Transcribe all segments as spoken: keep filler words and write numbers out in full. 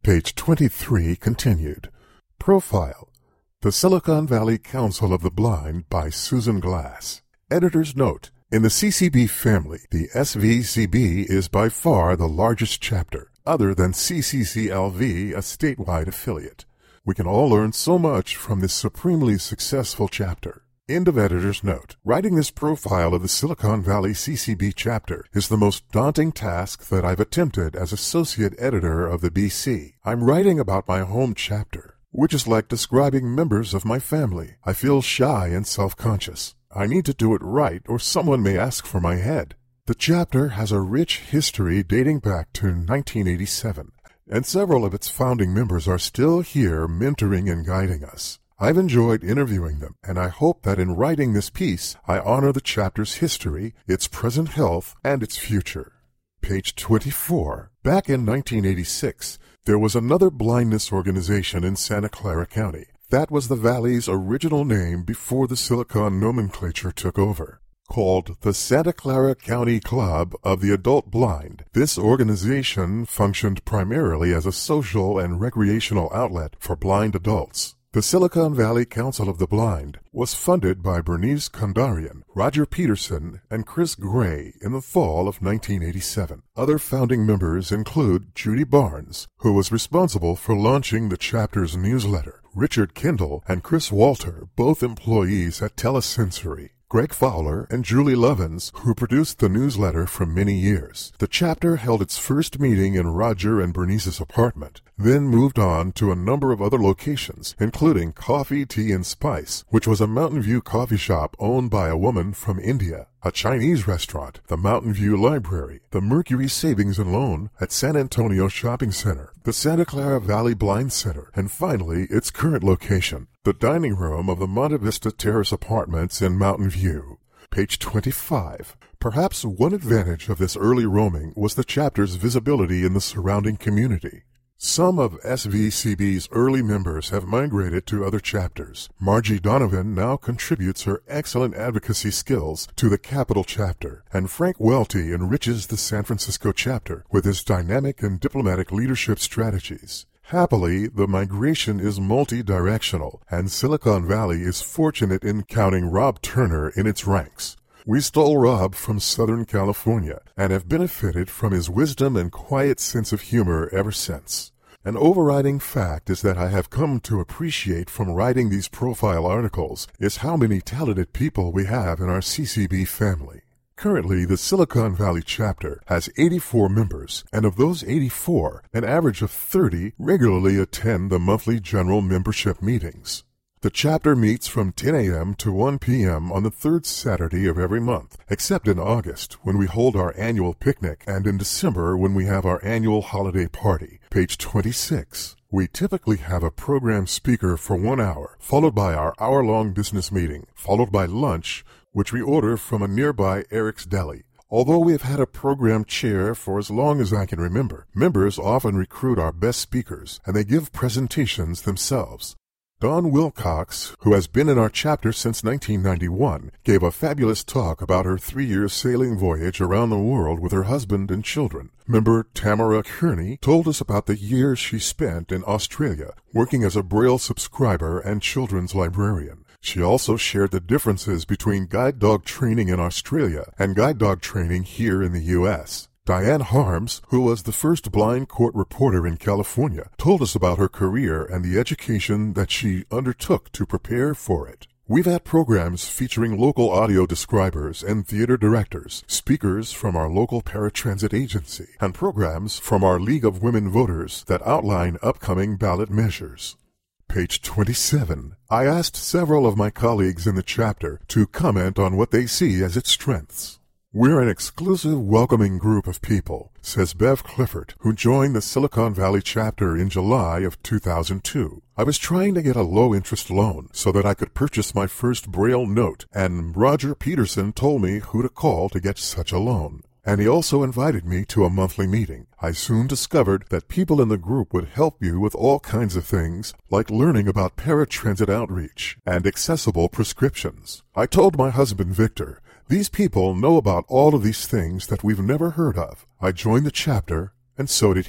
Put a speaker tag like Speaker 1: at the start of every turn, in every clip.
Speaker 1: Page twenty-three continued. Profile: The Silicon Valley Council of the Blind by Susan Glass. Editor's note: in the C C B family, the S V C B is by far the largest chapter, other than C C C L V, a statewide affiliate. We can all learn so much from this supremely successful chapter. End of editor's note. Writing this profile of the Silicon Valley C C B chapter is the most daunting task that I've attempted as associate editor of the B C. I'm writing about my home chapter, which is like describing members of my family. I feel shy and self-conscious. I need to do it right, or someone may ask for my head. The chapter has a rich history dating back to nineteen eighty-seven, and several of its founding members are still here mentoring and guiding us. I've enjoyed interviewing them, and I hope that in writing this piece, I honor the chapter's history, its present health, and its future. Page twenty-four. Back in nineteen eighty-six, there was another blindness organization in Santa Clara County. That was the Valley's original name before the Silicon nomenclature took over. Called the Santa Clara County Club of the Adult Blind, this organization functioned primarily as a social and recreational outlet for blind adults. The Silicon Valley Council of the Blind was funded by Bernice Kondarian, Roger Peterson, and Chris Gray in the fall of nineteen eighty-seven. Other founding members include Judy Barnes, who was responsible for launching the chapter's newsletter, Richard Kendall and Chris Walter, both employees at Telesensory, Greg Fowler, and Julie Lovins, who produced the newsletter for many years. The chapter held its first meeting in Roger and Bernice's apartment, then moved on to a number of other locations, including Coffee, Tea, and Spice, which was a Mountain View coffee shop owned by a woman from India, a Chinese restaurant, the Mountain View Library, the Mercury Savings and Loan at San Antonio Shopping Center, the Santa Clara Valley Blind Center, and finally its current location, the dining room of the Monte Vista Terrace Apartments in Mountain View. Page twenty-five. Perhaps one advantage of this early roaming was the chapter's visibility in the surrounding community. Some of S V C B's early members have migrated to other chapters. Margie Donovan now contributes her excellent advocacy skills to the Capital chapter, and Frank Welty enriches the San Francisco chapter with his dynamic and diplomatic leadership strategies. Happily, the migration is multi-directional, and Silicon Valley is fortunate in counting Rob Turner in its ranks. We stole Rob from Southern California and have benefited from his wisdom and quiet sense of humor ever since. An overriding fact is that I have come to appreciate from writing these profile articles is how many talented people we have in our C C B family. Currently, the Silicon Valley chapter has eighty-four members, and of those eighty-four, an average of thirty regularly attend the monthly general membership meetings. The chapter meets from ten a.m. to one p.m. on the third Saturday of every month, except in August when we hold our annual picnic and in December when we have our annual holiday party. Page twenty-six. We typically have a program speaker for one hour, followed by our hour-long business meeting, followed by lunch, which we order from a nearby Eric's Deli. Although we have had a program chair for as long as I can remember, members often recruit our best speakers, and they give presentations themselves. Dawn Wilcox, who has been in our chapter since nineteen ninety-one, gave a fabulous talk about her three-year sailing voyage around the world with her husband and children. Member Tamara Kearney told us about the years she spent in Australia, working as a Braille subscriber and children's librarian. She also shared the differences between guide dog training in Australia and guide dog training here in the U S Diane Harms, who was the first blind court reporter in California, told us about her career and the education that she undertook to prepare for it. We've had programs featuring local audio describers and theater directors, speakers from our local paratransit agency, and programs from our League of Women Voters that outline upcoming ballot measures. Page twenty-seven. I asked several of my colleagues in the chapter to comment on what they see as its strengths. We're an exclusive, welcoming group of people, says Bev Clifford, who joined the Silicon Valley chapter in July of two thousand two. I was trying to get a low-interest loan so that I could purchase my first Braille note, and Roger Peterson told me who to call to get such a loan. And he also invited me to a monthly meeting. I soon discovered that people in the group would help you with all kinds of things, like learning about paratransit outreach and accessible prescriptions. I told my husband Victor, these people know about all of these things that we've never heard of. I joined the chapter, and so did he.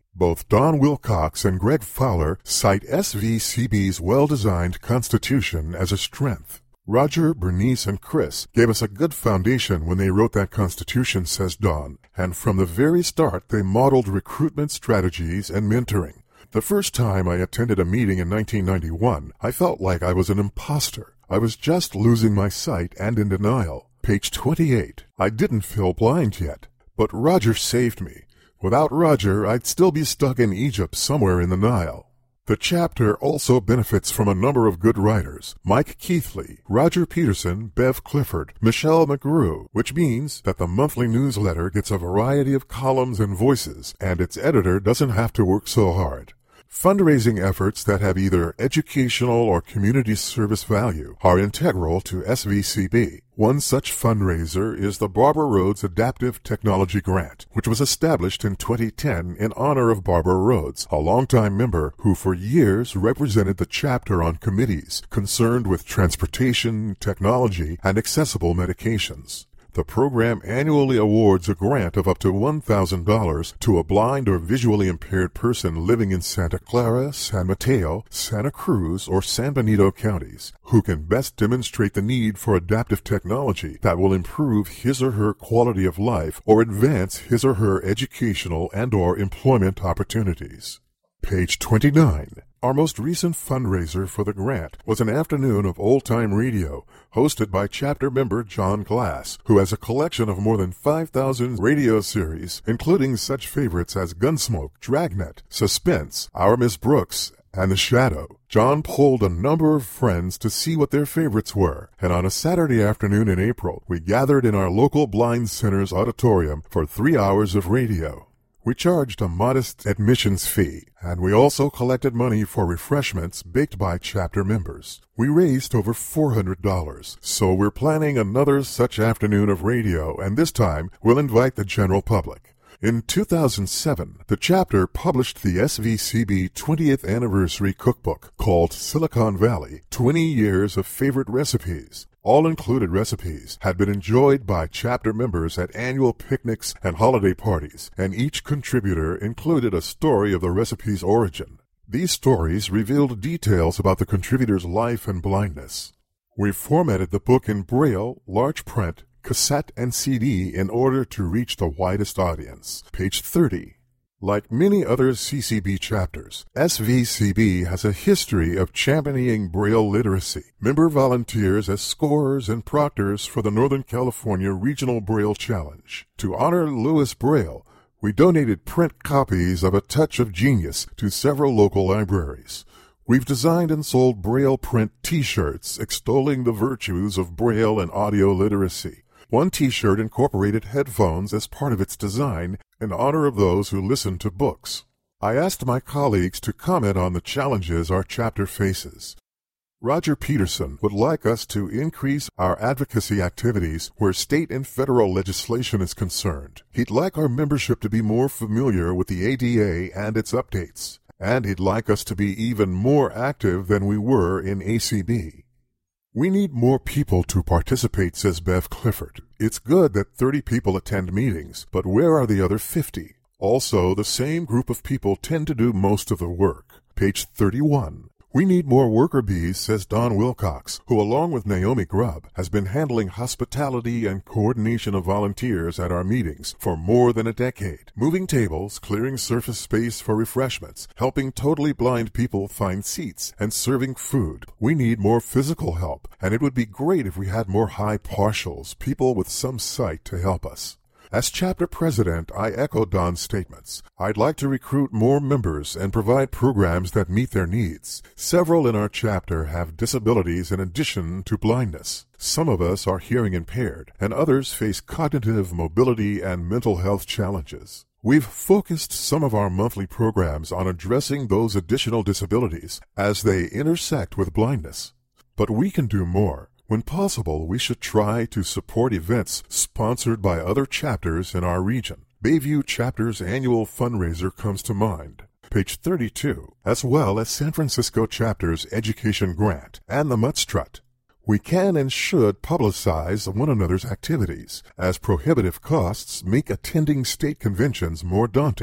Speaker 1: Both Don Wilcox and Greg Fowler cite S V C B's well-designed Constitution as a strength. Roger, Bernice, and Chris gave us a good foundation when they wrote that Constitution, says Don, and from the very start they modeled recruitment strategies and mentoring. The first time I attended a meeting in nineteen ninety-one, I felt like I was an imposter. I was just losing my sight and in denial. Page twenty-eight. I didn't feel blind yet, but Roger saved me. Without Roger, I'd still be stuck in Egypt somewhere in the Nile. The chapter also benefits from a number of good writers: Mike Keithley, Roger Peterson, Bev Clifford, Michelle McGrew, which means that the monthly newsletter gets a variety of columns and voices, and its editor doesn't have to work so hard. Fundraising efforts that have either educational or community service value are integral to S V C B. One such fundraiser is the Barbara Rhodes Adaptive Technology Grant, which was established in twenty ten in honor of Barbara Rhodes, a longtime member who for years represented the chapter on committees concerned with transportation, technology, and accessible medications. The program annually awards a grant of up to one thousand dollars to a blind or visually impaired person living in Santa Clara, San Mateo, Santa Cruz, or San Benito counties, who can best demonstrate the need for adaptive technology that will improve his or her quality of life or advance his or her educational and or employment opportunities. Page twenty-nine. Our most recent fundraiser for the grant was an afternoon of old-time radio, hosted by chapter member John Glass, who has a collection of more than five thousand radio series, including such favorites as Gunsmoke, Dragnet, Suspense, Our Miss Brooks, and The Shadow. John polled a number of friends to see what their favorites were, and on a Saturday afternoon in April, we gathered in our local Blind Center's auditorium for three hours of radio. We charged a modest admissions fee, and we also collected money for refreshments baked by chapter members. We raised over four hundred dollars, so we're planning another such afternoon of radio, and this time we'll invite the general public. In two thousand seven, the chapter published the S V C B twentieth Anniversary Cookbook called Silicon Valley, twenty Years of Favorite Recipes. All-included recipes had been enjoyed by chapter members at annual picnics and holiday parties, and each contributor included a story of the recipe's origin. These stories revealed details about the contributor's life and blindness. We formatted the book in Braille, large print, cassette, and C D in order to reach the widest audience. Page thirty. Like many other C C B chapters, S V C B has a history of championing Braille literacy. Member volunteers as scorers and proctors for the Northern California Regional Braille Challenge. To honor Louis Braille, we donated print copies of A Touch of Genius to several local libraries. We've designed and sold Braille print T-shirts extolling the virtues of Braille and audio literacy. One T-shirt incorporated headphones as part of its design in honor of those who listen to books. I asked my colleagues to comment on the challenges our chapter faces. Roger Peterson would like us to increase our advocacy activities where state and federal legislation is concerned. He'd like our membership to be more familiar with the A D A and its updates, and he'd like us to be even more active than we were in A C B. We need more people to participate, says Bev Clifford. It's good that thirty people attend meetings, but where are the other fifty? Also, the same group of people tend to do most of the work. Page thirty-one. We need more worker bees, says Don Wilcox, who along with Naomi Grubb has been handling hospitality and coordination of volunteers at our meetings for more than a decade, moving tables, clearing surface space for refreshments, helping totally blind people find seats, and serving food. We need more physical help, and it would be great if we had more high partials, people with some sight to help us. As chapter president, I echo Don's statements. I'd like to recruit more members and provide programs that meet their needs. Several in our chapter have disabilities in addition to blindness. Some of us are hearing impaired, and others face cognitive, mobility, and mental health challenges. We've focused some of our monthly programs on addressing those additional disabilities as they intersect with blindness. But we can do more. When possible, we should try to support events sponsored by other chapters in our region. Bayview Chapter's annual fundraiser comes to mind. Page thirty-two, as well as San Francisco Chapter's Education Grant and the Muttstrut. We can and should publicize one another's activities, as prohibitive costs make attending state conventions more daunting.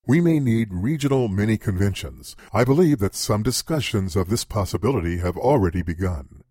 Speaker 1: We may need regional mini-conventions. I believe that some discussions of this possibility have already begun.